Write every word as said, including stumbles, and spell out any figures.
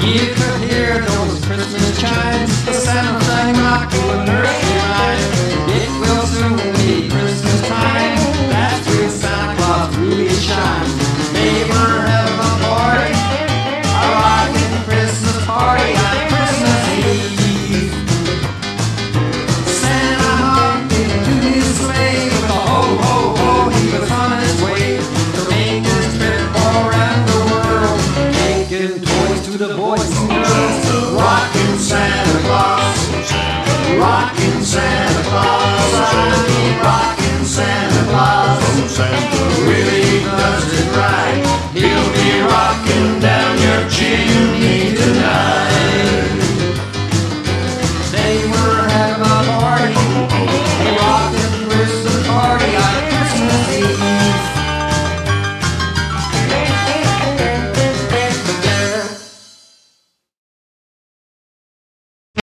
You could hear those Christmas chimes, the sound of sang rocking the nursery rhyme. It will soon be Christmas time, that's when Santa Claus really shines. Neighbor, have a party, a rockin' Christmas party on Christmas Eve. Santa hopped into his sleigh with a ho ho ho, he was on his way to make his trip around the world, taking toys to the boys and girls. Rockin' Santa Claus, rockin' Santa Claus.